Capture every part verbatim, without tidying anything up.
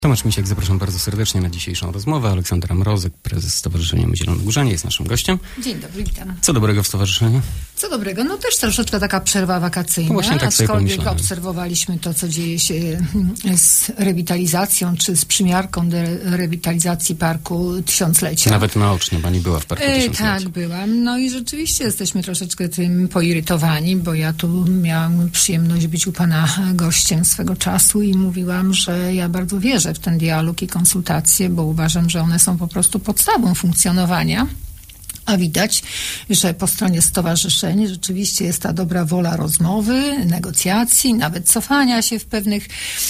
Tomasz Misiek, zapraszam bardzo serdecznie na dzisiejszą rozmowę. Aleksandra Mrozek, prezes Stowarzyszenia Zielonogórzanie, jest naszym gościem. Dzień dobry, witam. Co dobrego w stowarzyszeniu? Co dobrego? No też troszeczkę taka przerwa wakacyjna, no właśnie tak sobie aczkolwiek pomyślałem. obserwowaliśmy to, co dzieje się z rewitalizacją, czy z przymiarką do rewitalizacji Parku Tysiąclecia. Nawet naocznie pani była w Parku Tysiąclecia. Tak, byłam. No i rzeczywiście jesteśmy troszeczkę tym poirytowani, bo ja tu miałam przyjemność być u pana gościem swego czasu i mówiłam, że ja bardzo wierzę w ten dialog i konsultacje, bo uważam, że one są po prostu podstawą funkcjonowania. A widać, że po stronie stowarzyszeń rzeczywiście jest ta dobra wola rozmowy, negocjacji, nawet cofania się w pewnych,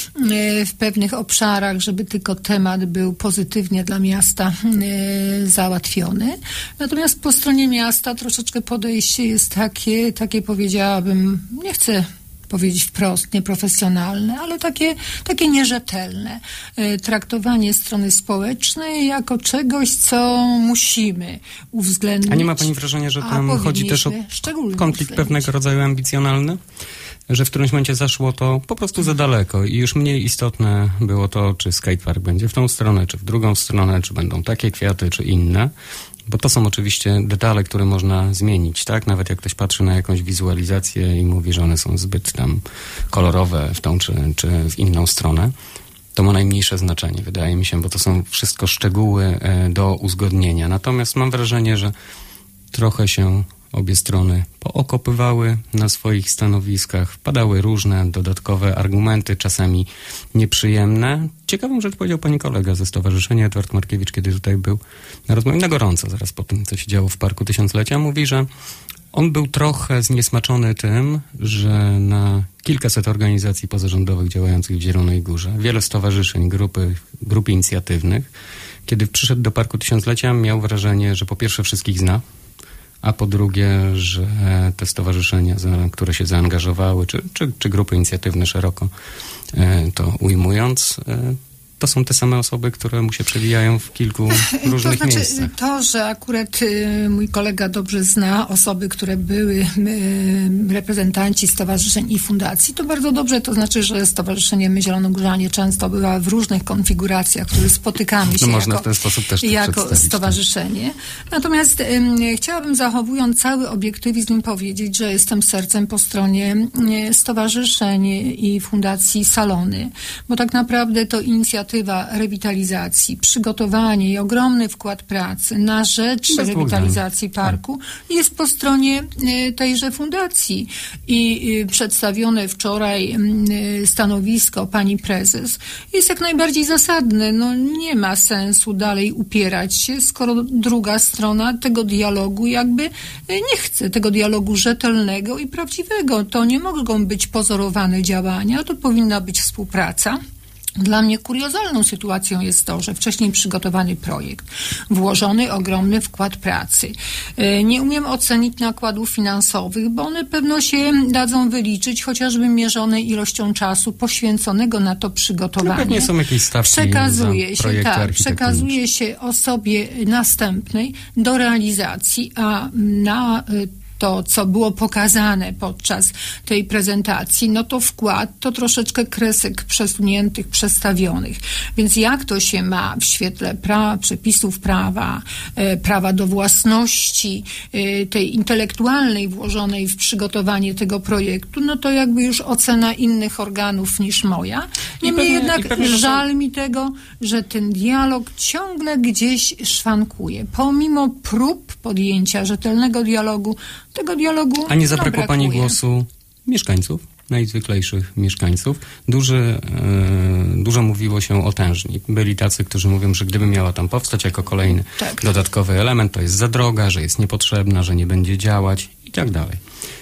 w pewnych obszarach, żeby tylko temat był pozytywnie dla miasta załatwiony. Natomiast po stronie miasta troszeczkę podejście jest takie, takie powiedziałabym, nie chcę powiedzieć wprost, nieprofesjonalne, ale takie, takie nierzetelne. Traktowanie strony społecznej jako czegoś, co musimy uwzględnić. A nie ma pani wrażenia, że tam chodzi też o konflikt pewnego rodzaju ambicjonalny? Że w którymś momencie zaszło to po prostu za daleko i już mniej istotne było to, czy skatepark będzie w tą stronę, czy w drugą stronę, czy będą takie kwiaty, czy inne. Bo to są oczywiście detale, które można zmienić, tak? Nawet jak ktoś patrzy na jakąś wizualizację i mówi, że one są zbyt tam kolorowe w tą czy, czy w inną stronę, to ma najmniejsze znaczenie, wydaje mi się, bo to są wszystko szczegóły do uzgodnienia. Natomiast mam wrażenie, że trochę się obie strony pookopywały na swoich stanowiskach, padały różne dodatkowe argumenty, czasami nieprzyjemne. Ciekawą rzecz powiedział pani kolega ze stowarzyszenia, Edward Markiewicz, kiedy tutaj był na rozmowie na gorąco, zaraz po tym, co się działo w Parku Tysiąclecia. Mówi, że on był trochę zniesmaczony tym, że na kilkaset organizacji pozarządowych działających w Zielonej Górze, wiele stowarzyszeń, grupy, grupy inicjatywnych, kiedy przyszedł do Parku Tysiąclecia, miał wrażenie, że po pierwsze wszystkich zna, a po drugie, że te stowarzyszenia, które się zaangażowały, czy, czy, czy grupy inicjatywne szeroko to ujmując, to są te same osoby, które mu się przewijają w kilku różnych to znaczy, miejscach. To, że akurat y, mój kolega dobrze zna osoby, które były y, reprezentanci stowarzyszeń i fundacji, to bardzo dobrze. To znaczy, że Stowarzyszenie My Zielonogórzanie często bywa w różnych konfiguracjach, w których spotykamy się no można jako, w ten sposób też jako stowarzyszenie. Tak. Natomiast y, chciałabym, zachowując cały obiektywizm, powiedzieć, że jestem sercem po stronie y, stowarzyszeń i fundacji Salony, bo tak naprawdę to inicjatywa rewitalizacji, przygotowanie i ogromny wkład pracy na rzecz Bez rewitalizacji błędem. parku tak. jest po stronie tejże fundacji. I przedstawione wczoraj stanowisko pani prezes jest jak najbardziej zasadne. No nie ma sensu dalej upierać się, skoro druga strona tego dialogu jakby nie chce, tego dialogu rzetelnego i prawdziwego. To nie mogą być pozorowane działania, to powinna być współpraca. Dla mnie kuriozalną sytuacją jest to, że wcześniej przygotowany projekt, włożony ogromny wkład pracy. Nie umiem ocenić nakładów finansowych, bo one pewno się dadzą wyliczyć, chociażby mierzone ilością czasu poświęconego na to przygotowanie. No pewnie są jakieś stawki przekazuje za się, tak, przekazuje się osobie następnej do realizacji, a na to, co było pokazane podczas tej prezentacji, no to wkład to troszeczkę kresek przesuniętych, przestawionych. Więc jak to się ma w świetle pra, przepisów prawa, e, prawa do własności, e, tej intelektualnej włożonej w przygotowanie tego projektu, no to jakby już ocena innych organów niż moja. Niemniej jednak żal mi tego, że ten dialog ciągle gdzieś szwankuje. Pomimo prób podjęcia rzetelnego dialogu, tego dialogu A nie zabrakło brakuje. pani głosu mieszkańców, najzwyklejszych mieszkańców? Duży, e, dużo mówiło się o tężni. Byli tacy, którzy mówią, że gdyby miała tam powstać jako kolejny tak. dodatkowy element, to jest za droga, że jest niepotrzebna, że nie będzie działać i tak dalej.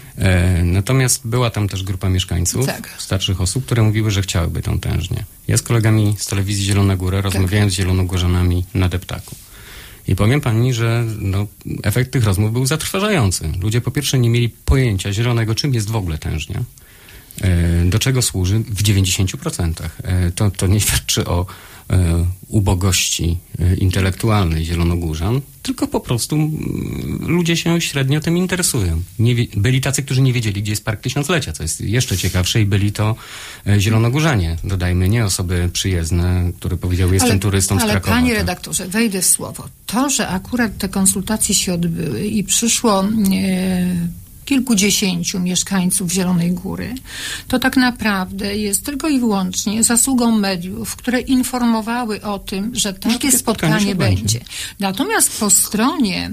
E, natomiast była tam też grupa mieszkańców, tak. starszych osób, które mówiły, że chciałyby tą tężnię. Ja z kolegami z telewizji Zielona Góra rozmawiałem tak. z zielonogórzanami na deptaku. I powiem pani, że no, efekt tych rozmów był zatrważający. Ludzie po pierwsze nie mieli pojęcia zielonego, czym jest w ogóle tężnia, do czego służy w dziewięćdziesięciu procentach. To, to nie świadczy o e, ubogości e, intelektualnej zielonogórzan, tylko po prostu m, ludzie się średnio tym interesują. Nie wie, byli tacy, którzy nie wiedzieli, gdzie jest Park Tysiąclecia, co jest jeszcze ciekawsze, i byli to e, zielonogórzanie. Dodajmy, nie osoby przyjezdne, które powiedziały, jestem ale, turystą z ale Krakowa. Ale panie tak? redaktorze, wejdę w słowo. To, że akurat te konsultacje się odbyły i przyszło e, kilkudziesięciu mieszkańców Zielonej Góry, to tak naprawdę jest tylko i wyłącznie zasługą mediów, które informowały o tym, że takie, że takie spotkanie, spotkanie będzie. będzie. Natomiast po stronie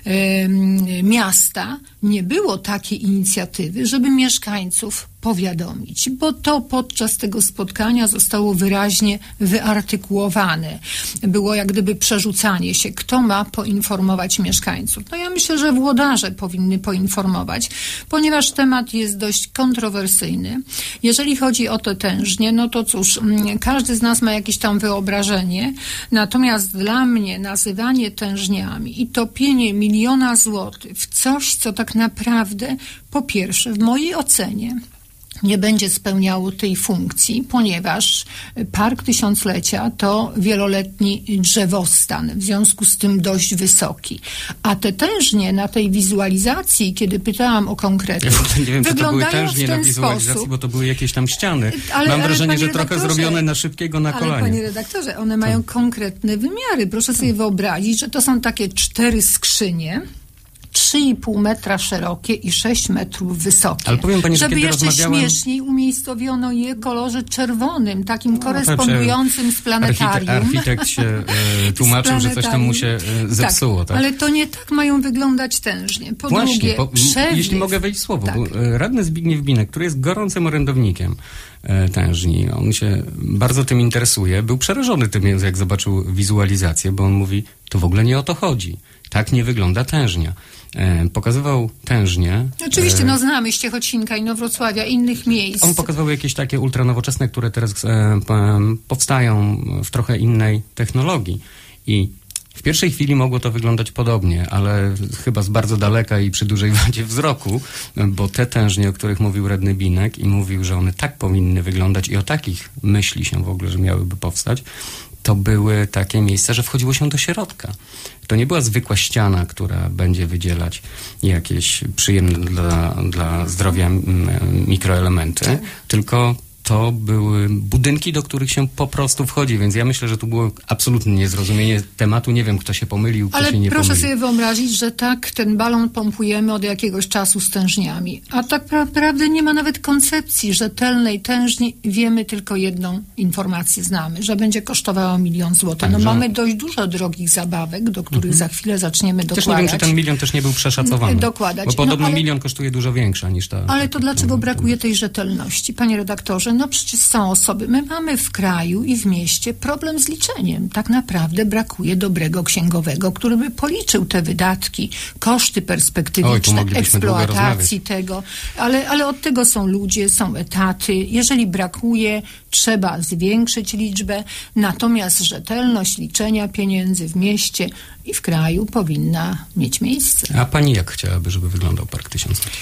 y, miasta nie było takiej inicjatywy, żeby mieszkańców powiadomić, bo to podczas tego spotkania zostało wyraźnie wyartykułowane. Było jak gdyby przerzucanie się, kto ma poinformować mieszkańców. No ja myślę, że włodarze powinny poinformować, ponieważ temat jest dość kontrowersyjny. Jeżeli chodzi o te tężnie, no to cóż, każdy z nas ma jakieś tam wyobrażenie, natomiast dla mnie nazywanie tężniami i topienie miliona złotych w coś, co tak naprawdę, po pierwsze, w mojej ocenie nie będzie spełniało tej funkcji, ponieważ Park Tysiąclecia to wieloletni drzewostan, w związku z tym dość wysoki. A te tężnie na tej wizualizacji, kiedy pytałam o konkrety, ja nie wiem, czy to były tężnie w ten na wizualizacji, sposób, bo to były jakieś tam ściany. Ale, Mam ale, wrażenie, że redaktorze, trochę zrobione na szybkiego na kolanie. Ale panie redaktorze, one mają tak. konkretne wymiary. Proszę sobie wyobrazić, że to są takie cztery skrzynie, trzy i pół metra szerokie i sześć metrów wysokie. Ale powiem pani, że żeby kiedy jeszcze rozmawiałem... śmieszniej umiejscowiono je w kolorze czerwonym, takim no, korespondującym z planetarium. Architekt, architekt się e, tłumaczył, że coś tam mu się e, zepsuło. Tak, tak, ale to nie tak mają wyglądać tężnie. Po Właśnie, drugie, po, przewiew... jeśli mogę wejść w słowo, tak. bo radny Zbigniew Binek, który jest gorącym orędownikiem e, tężni, on się bardzo tym interesuje, był przerażony tym, jak zobaczył wizualizację, bo on mówi, to w ogóle nie o to chodzi. Tak nie wygląda tężnia. E, pokazywał tężnię. Oczywiście, e, no znamy Ściechocinka, Inowrocławia, innych miejsc. On pokazywał jakieś takie ultranowoczesne, które teraz e, p, powstają w trochę innej technologii. I w pierwszej chwili mogło to wyglądać podobnie, ale chyba z bardzo daleka i przy dużej wadzie wzroku, bo te tężnie, o których mówił radny Binek i mówił, że one tak powinny wyglądać i o takich myśli się w ogóle, że miałyby powstać, to były takie miejsca, że wchodziło się do środka. To nie była zwykła ściana, która będzie wydzielać jakieś przyjemne dla, dla zdrowia mikroelementy, tak. tylko to były budynki, do których się po prostu wchodzi, więc ja myślę, że tu było absolutne niezrozumienie tematu. Nie wiem, kto się pomylił, kto Ale się nie pomylił. Ale proszę sobie wyobrazić, że tak ten balon pompujemy od jakiegoś czasu z tężniami, a tak naprawdę nie ma nawet koncepcji rzetelnej tężni. Wiemy tylko jedną informację, znamy, że będzie kosztowało milion złotych. Tak, no że... mamy dość dużo drogich zabawek, do których mhm. za chwilę zaczniemy dokładać. Też nie wiem, czy ten milion też nie był przeszacowany. Dokładać. Bo podobno no, ale... milion kosztuje dużo większa niż ta... Ale to dlaczego brakuje tej rzetelności, panie redaktorze? No przecież są osoby. My mamy w kraju i w mieście problem z liczeniem. Tak naprawdę brakuje dobrego księgowego, który by policzył te wydatki, koszty perspektywiczne, Oj, eksploatacji tego. Ale, ale od tego są ludzie, są etaty. Jeżeli brakuje, trzeba zwiększyć liczbę. Natomiast rzetelność liczenia pieniędzy w mieście i w kraju powinna mieć miejsce. A pani jak chciałaby, żeby wyglądał Park Tysiąclecia?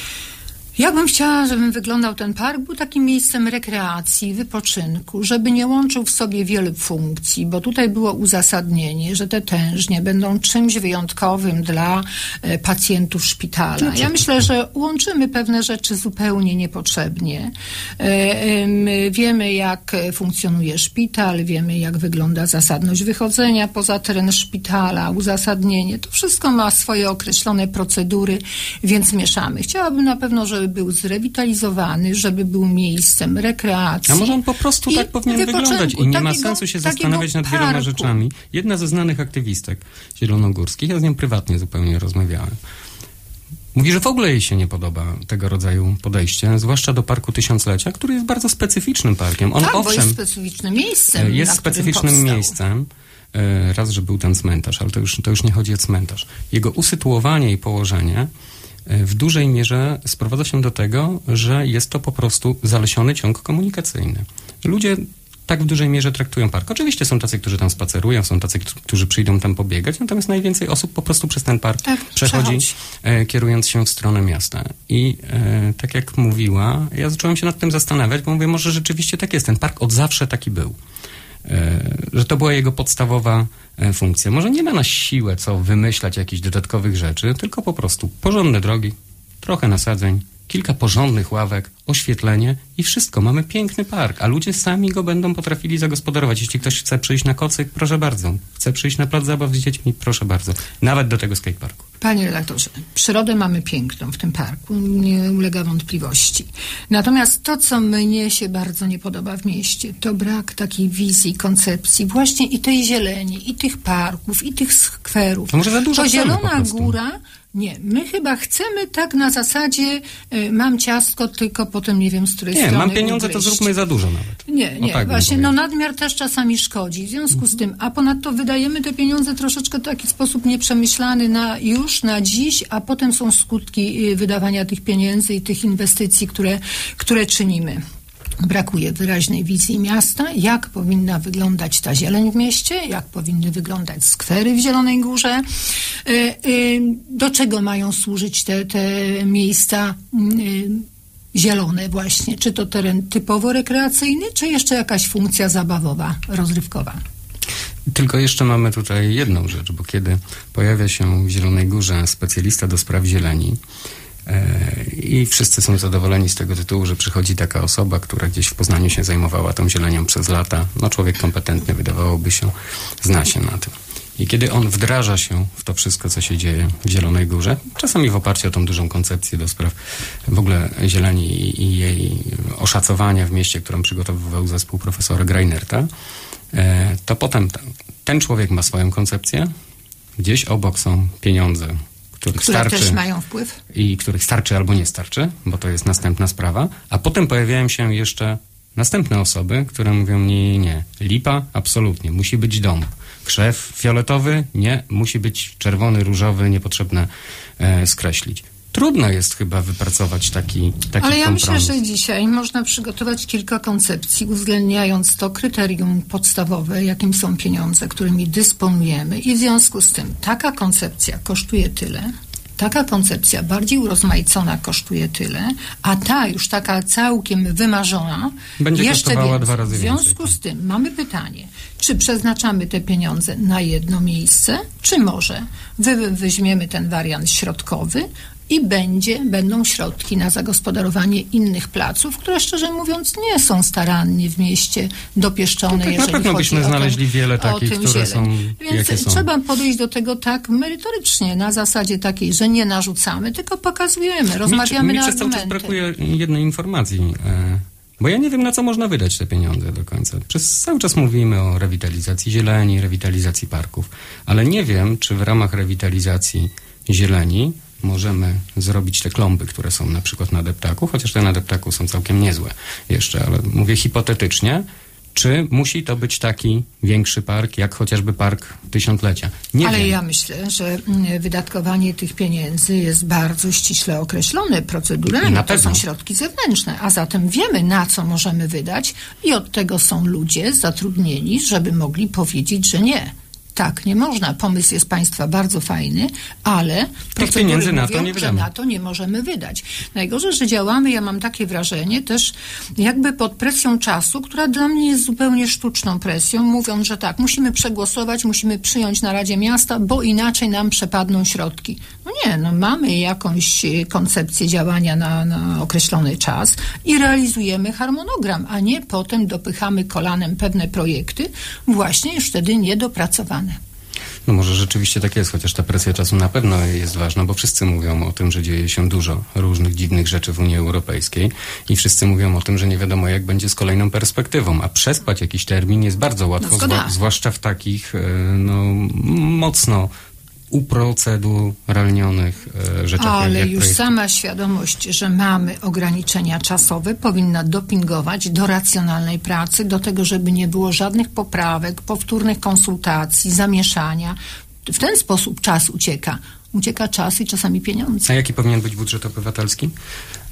Ja bym chciała, żeby wyglądał ten park, był takim miejscem rekreacji, wypoczynku, żeby nie łączył w sobie wielu funkcji, bo tutaj było uzasadnienie, że te tężnie będą czymś wyjątkowym dla e, pacjentów szpitala. Ja myślę, że łączymy pewne rzeczy zupełnie niepotrzebnie. E, e, wiemy, jak funkcjonuje szpital, wiemy, jak wygląda zasadność wychodzenia poza teren szpitala, uzasadnienie. To wszystko ma swoje określone procedury, więc mieszamy. Chciałabym na pewno, żeby był zrewitalizowany, żeby był miejscem rekreacji. A może on po prostu tak powinien wyglądać i nie ma sensu się zastanawiać nad wieloma parku. rzeczami. Jedna ze znanych aktywistek zielonogórskich, ja z nią prywatnie zupełnie rozmawiałem, mówi, że w ogóle jej się nie podoba tego rodzaju podejście, zwłaszcza do Parku Tysiąclecia, który jest bardzo specyficznym parkiem. On tak, owszem, bo jest specyficznym miejscem. Jest specyficznym miejscem. Raz, że był ten cmentarz, ale to już, to już nie chodzi o cmentarz. Jego usytuowanie i położenie w dużej mierze sprowadza się do tego, że jest to po prostu zalesiony ciąg komunikacyjny. Ludzie tak w dużej mierze traktują park. Oczywiście są tacy, którzy tam spacerują, są tacy, którzy przyjdą tam pobiegać, natomiast najwięcej osób po prostu przez ten park tak, przechodzi, e, kierując się w stronę miasta. I e, tak jak mówiła, ja zacząłem się nad tym zastanawiać, bo mówię, może rzeczywiście tak jest. Ten park od zawsze taki był. że to była jego podstawowa funkcja. Może nie ma na siłę co wymyślać jakichś dodatkowych rzeczy, tylko po prostu porządne drogi, trochę nasadzeń, kilka porządnych ławek, oświetlenie i wszystko. Mamy piękny park, a ludzie sami go będą potrafili zagospodarować. Jeśli ktoś chce przyjść na kocyk, proszę bardzo. Chce przyjść na plac zabaw z dziećmi, proszę bardzo. Nawet do tego skateparku. Panie redaktorze, przyrodę mamy piękną w tym parku, nie ulega wątpliwości. Natomiast to, co mnie się bardzo nie podoba w mieście, to brak takiej wizji, koncepcji właśnie i tej zieleni, i tych parków, i tych skwerów. To może za dużo to chcemy Zielona po prostu. Góra. Nie, my chyba chcemy tak na zasadzie y, mam ciastko, tylko potem nie wiem, z której nie, strony Nie, mam pieniądze, ugryźć. To zróbmy za dużo nawet. Nie, nie, no tak właśnie, no nadmiar też czasami szkodzi. W związku z tym, a ponadto wydajemy te pieniądze troszeczkę w taki sposób nieprzemyślany na już, na dziś, a potem są skutki wydawania tych pieniędzy i tych inwestycji, które, które czynimy. Brakuje wyraźnej wizji miasta, jak powinna wyglądać ta zieleń w mieście, jak powinny wyglądać skwery w Zielonej Górze, do czego mają służyć te, te miejsca zielone właśnie. Czy to teren typowo rekreacyjny, czy jeszcze jakaś funkcja zabawowa, rozrywkowa? Tylko jeszcze mamy tutaj jedną rzecz, bo kiedy pojawia się w Zielonej Górze specjalista do spraw zieleni, i wszyscy są zadowoleni z tego tytułu, że przychodzi taka osoba, która gdzieś w Poznaniu się zajmowała tą zielenią przez lata. No człowiek kompetentny, wydawałoby się, zna się na tym. I kiedy on wdraża się w to wszystko, co się dzieje w Zielonej Górze, czasami w oparciu o tą dużą koncepcję do spraw w ogóle zieleni i jej oszacowania w mieście, którą przygotowywał zespół profesora Greinerta, to potem ten człowiek ma swoją koncepcję, gdzieś obok są pieniądze, których które starczy, też mają wpływ. I których starczy albo nie starczy, bo to jest następna sprawa, a potem pojawiają się jeszcze następne osoby, które mówią nie, nie, nie, lipa, absolutnie, musi być dom. Krzew fioletowy, nie, musi być czerwony, różowy, niepotrzebne e, skreślić. Trudno jest chyba wypracować taki, taki Ale ja kompromis. myślę, że dzisiaj można przygotować kilka koncepcji, uwzględniając to kryterium podstawowe, jakim są pieniądze, którymi dysponujemy i w związku z tym taka koncepcja kosztuje tyle, taka koncepcja bardziej urozmaicona kosztuje tyle, a ta już taka całkiem wymarzona będzie jeszcze kosztowała więcej. dwa razy W związku więcej. z tym mamy pytanie, czy przeznaczamy te pieniądze na jedno miejsce, czy może wy, weźmiemy ten wariant środkowy i będzie, będą środki na zagospodarowanie innych placów, które szczerze mówiąc nie są starannie w mieście dopieszczone, no tak, jeżeli na pewno chodzi byśmy o znaleźli ten, wiele takich, które zieleń. są, Więc jakie są. trzeba podejść do tego tak merytorycznie, na zasadzie takiej, że nie narzucamy, tylko pokazujemy, rozmawiamy mi, mi na przez cały czas argumenty. brakuje jednej informacji, e, bo ja nie wiem, na co można wydać te pieniądze do końca. Przez cały czas mówimy o rewitalizacji zieleni, rewitalizacji parków, ale nie wiem, czy w ramach rewitalizacji zieleni możemy zrobić te klomby, które są na przykład na deptaku, chociaż te na deptaku są całkiem niezłe jeszcze, ale mówię hipotetycznie, czy musi to być taki większy park, jak chociażby Park Tysiąclecia? Nie Ale wiem. ja myślę, że wydatkowanie tych pieniędzy jest bardzo ściśle określone proceduralnie. Na to pewno. są środki zewnętrzne, a zatem wiemy, na co możemy wydać i od tego są ludzie zatrudnieni, żeby mogli powiedzieć, że nie. Tak, nie można. Pomysł jest państwa bardzo fajny, ale procedury pieniędzy na mówią, to nie że wydamy. na to nie możemy wydać. Najgorzej, że działamy, ja mam takie wrażenie, też jakby pod presją czasu, która dla mnie jest zupełnie sztuczną presją, mówiąc, że tak, musimy przegłosować, musimy przyjąć na Radzie Miasta, bo inaczej nam przepadną środki. No nie, no mamy jakąś koncepcję działania na, na określony czas i realizujemy harmonogram, a nie potem dopychamy kolanem pewne projekty, właśnie już wtedy niedopracowane. No może rzeczywiście tak jest, chociaż ta presja czasu na pewno jest ważna, bo wszyscy mówią o tym, że dzieje się dużo różnych dziwnych rzeczy w Unii Europejskiej i wszyscy mówią o tym, że nie wiadomo, jak będzie z kolejną perspektywą, a przespać jakiś termin jest bardzo łatwo, No zgoda. zwa- zwłaszcza w takich no, mocno uproceduralnionych e, rzeczach. Ale jak już projekt. sama świadomość, że mamy ograniczenia czasowe, powinna dopingować do racjonalnej pracy, do tego, żeby nie było żadnych poprawek, powtórnych konsultacji, zamieszania. W ten sposób czas ucieka. Ucieka czas i czasami pieniądze. A jaki powinien być budżet obywatelski?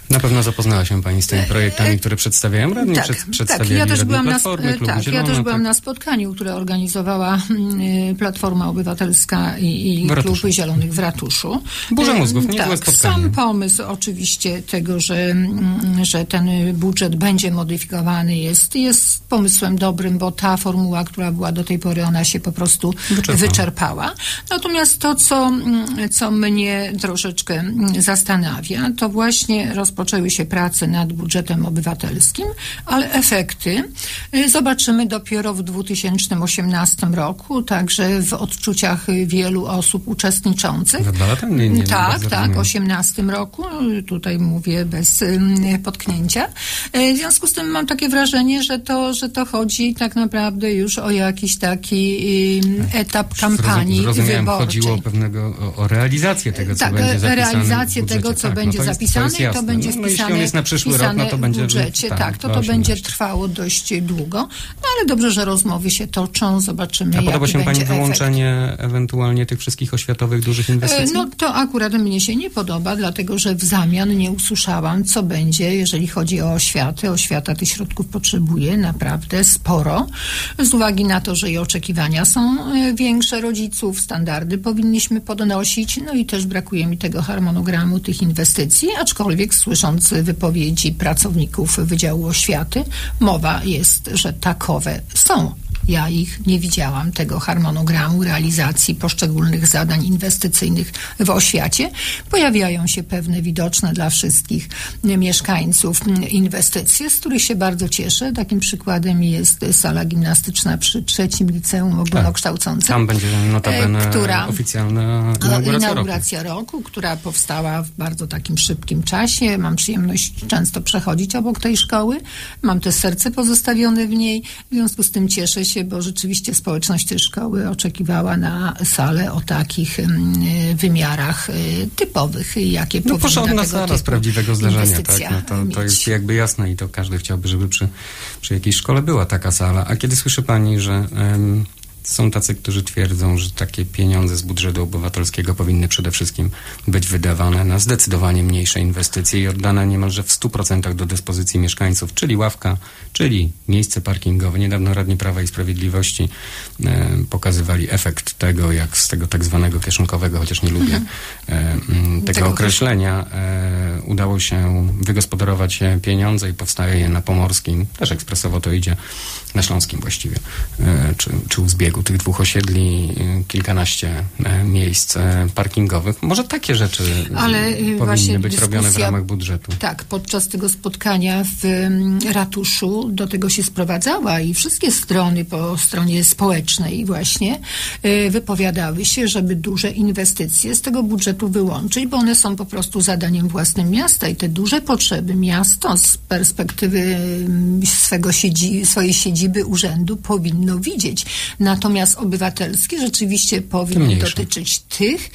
Na pewno zapoznała się Pani z tymi projektami, które przedstawiają radni, tak, przed, przedstawiali tak. Ja też byłam Platformy, na, Klubu tak, Zielona, ja też byłam tak. na spotkaniu, które organizowała y, Platforma Obywatelska i, i Klub Zielonych w ratuszu. Burza mózgów, niezłe tak, spotkanie. Sam pomysł oczywiście tego, że, że ten budżet będzie modyfikowany jest, jest pomysłem dobrym, bo ta formuła, która była do tej pory, ona się po prostu wyczerpała. wyczerpała. Natomiast to, co, co mnie troszeczkę zastanawia, to właśnie rozpoczęły się prace nad budżetem obywatelskim, ale efekty zobaczymy dopiero w dwa tysiące osiemnastym roku, także w odczuciach wielu osób uczestniczących. Za dwa lata? Nie, nie, tak, tak, w osiemnastym roku, tutaj mówię bez potknięcia. W związku z tym mam takie wrażenie, że to, że to chodzi tak naprawdę już o jakiś taki etap kampanii Zrozumiałem, wyborczej. chodziło o pewnego, o, o realizację tego, co tak, będzie zapisane realizację w budżecie. tego, co tak, będzie no to zapisane, jest, to, jest to będzie no, wpisane, no, jest na przyszły rok, no to będzie w budżecie. Tak, tak to to będzie trwało dość długo, no ale dobrze, że rozmowy się toczą, zobaczymy, A podoba jaki się Pani będzie wyłączenie efekt. ewentualnie tych wszystkich oświatowych dużych inwestycji? No to akurat mnie się nie podoba, dlatego że w zamian nie usłyszałam, co będzie, jeżeli chodzi o oświatę. Oświata tych środków potrzebuje naprawdę sporo, z uwagi na to, że i oczekiwania są większe rodziców, standardy powinniśmy podnosić, no i też brakuje mi tego harmonogramu tych inwestycji, aczkolwiek słysząc wypowiedzi pracowników Wydziału Oświaty, mowa jest, że takowe są. Ja ich nie widziałam, tego harmonogramu realizacji poszczególnych zadań inwestycyjnych w oświacie. Pojawiają się pewne widoczne dla wszystkich mieszkańców inwestycje, z których się bardzo cieszę. Takim przykładem jest sala gimnastyczna przy trzecim liceum ogólnokształcącym. Tam będzie notabene która, oficjalna inauguracja, inauguracja roku. roku, która powstała w bardzo takim szybkim czasie. Mam przyjemność często przechodzić obok tej szkoły. Mam też serce pozostawione w niej. W związku z tym cieszę się, bo rzeczywiście społeczność tej szkoły oczekiwała na salę o takich y, wymiarach y, typowych, jakie no, powinna tego porządna sala z prawdziwego zdarzenia, tak? No to, to jest jakby jasne i to każdy chciałby, żeby przy, przy jakiejś szkole była taka sala. A kiedy słyszy Pani, że ym, są tacy, którzy twierdzą, że takie pieniądze z budżetu obywatelskiego powinny przede wszystkim być wydawane na zdecydowanie mniejsze inwestycje i oddane niemalże w stu procentach do dyspozycji mieszkańców, czyli ławka, czyli miejsce parkingowe. Niedawno radni Prawa i Sprawiedliwości e, pokazywali efekt tego, jak z tego tak zwanego kieszonkowego, chociaż nie lubię e, tego, tego określenia, e, udało się wygospodarować pieniądze i powstaje je na Pomorskim, też ekspresowo to idzie, na Śląskim właściwie, e, czy, czy u zbiegu tych dwóch osiedli, kilkanaście miejsc parkingowych. Może takie rzeczy Ale powinny być robione w ramach budżetu. Tak, podczas tego spotkania w ratuszu do tego się sprowadzała i wszystkie strony po stronie społecznej właśnie wypowiadały się, żeby duże inwestycje z tego budżetu wyłączyć, bo one są po prostu zadaniem własnym miasta i te duże potrzeby miasto z perspektywy swego siedzi, swojej siedziby urzędu powinno widzieć. Natomiast obywatelskie rzeczywiście powinny dotyczyć tych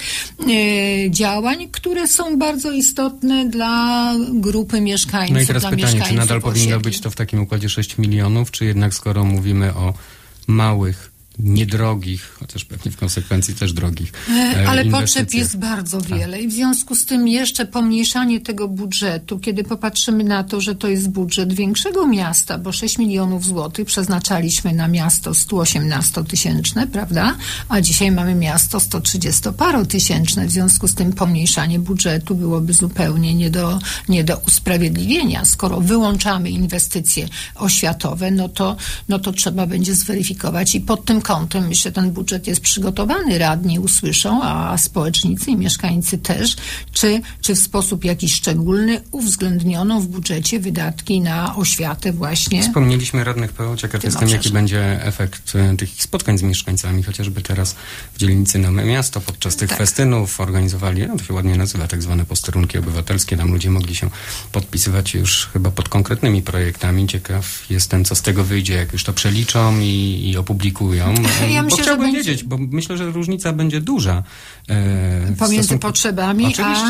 e, działań, które są bardzo istotne dla grupy mieszkańców. No i teraz pytanie, czy nadal powinno być to w takim układzie sześć milionów, czy jednak skoro mówimy o małych, niedrogich, chociaż pewnie w konsekwencji też drogich e, Ale potrzeb jest bardzo wiele tak. I w związku z tym jeszcze pomniejszanie tego budżetu, kiedy popatrzymy na to, że to jest budżet większego miasta, bo sześć milionów złotych przeznaczaliśmy na miasto sto osiemnastotysięczne, prawda? A dzisiaj mamy miasto sto trzydziestoparotysięczne. W związku z tym pomniejszanie budżetu byłoby zupełnie nie do, nie do usprawiedliwienia. Skoro wyłączamy inwestycje oświatowe, no to, no to trzeba będzie zweryfikować i pod tym kątem, myślę, ten budżet jest przygotowany, radni usłyszą, a społecznicy i mieszkańcy też, czy, czy w sposób jakiś szczególny uwzględniono w budżecie wydatki na oświatę właśnie. Wspomnieliśmy radnych P O, ciekaw jestem, jaki będzie efekt tych spotkań z mieszkańcami, chociażby teraz w dzielnicy Nowe Miasto, podczas tych tak. festynów organizowali, no to się ładnie nazywa, tak zwane posterunki obywatelskie, tam ludzie mogli się podpisywać już chyba pod konkretnymi projektami. Ciekaw jestem, co z tego wyjdzie, jak już to przeliczą i, i opublikują. Ja myślę, bo chciałbym będzie... wiedzieć, bo myślę, że różnica będzie duża. E, Pomiędzy stosunku... potrzebami Oczywiście,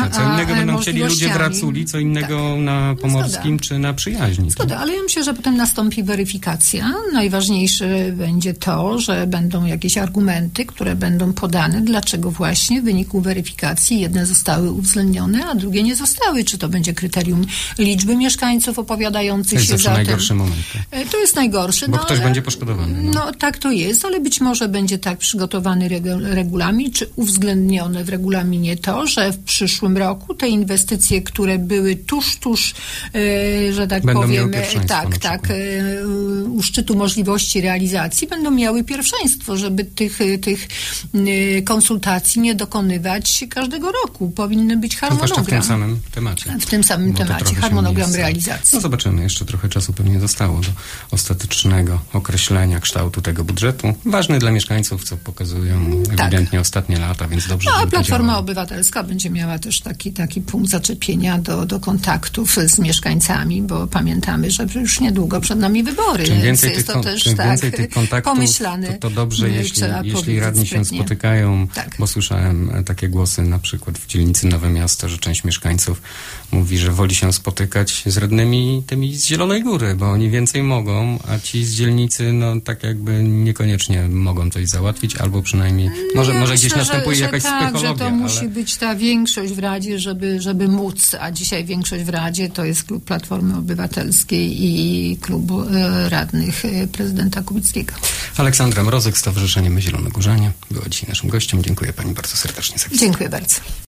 oczywiście. Co innego a, będą chcieli ludzie w Raculi, co innego tak. na Pomorskim czy na Przyjaźni. Zgoda, ale ja myślę, że potem nastąpi weryfikacja. Najważniejsze będzie to, że będą jakieś argumenty, które będą podane, dlaczego właśnie w wyniku weryfikacji jedne zostały uwzględnione, a drugie nie zostały. Czy to będzie kryterium liczby mieszkańców opowiadających się za tym. To jest najgorszy moment. Tak? To jest najgorsze. Bo no, ktoś będzie poszkodowany. No. no tak to jest, ale być może będzie tak przygotowany regulamin, czy uwzględnione w regulaminie to, że w przyszłym roku te inwestycje, które były tuż, tuż, e, że tak będą powiem, tak, tak, e, u szczytu możliwości realizacji, będą miały pierwszeństwo, żeby tych, tych e, konsultacji nie dokonywać każdego roku. Powinny być harmonogram. W tym samym temacie. W tym samym temacie, harmonogram realizacji. No zobaczymy, jeszcze trochę czasu pewnie zostało do ostatecznego określenia kształtu tego budżetu. Ważny dla mieszkańców, co pokazują ewidentnie tak. ostatnie lata, więc dobrze, no, że a Platforma Obywatelska będzie miała też taki, taki punkt zaczepienia do, do kontaktów z mieszkańcami, bo pamiętamy, że już niedługo przed nami wybory. Czym więcej, jest tych, to też czym tak więcej tych kontaktów, pomyślany, to, to dobrze, jeśli, jeśli radni się sprytnie. spotykają, tak. bo słyszałem takie głosy na przykład w dzielnicy Nowe Miasto, że część mieszkańców mówi, że woli się spotykać z radnymi tymi z Zielonej Góry, bo oni więcej mogą, a ci z dzielnicy, no tak jakby niekoniecznie mogą coś załatwić, albo przynajmniej, może, ja może myślę, gdzieś następuje że, jakaś że tak, psychologia. Że to ale... musi być ta większość w Radzie, żeby, żeby móc, a dzisiaj większość w Radzie to jest klub Platformy Obywatelskiej i klubu e, radnych e, prezydenta Kubickiego. Aleksandra Mrozek, Stowarzyszenie My Zielonogórzanie była dzisiaj naszym gościem. Dziękuję pani bardzo serdecznie za wizytę. Dziękuję bardzo.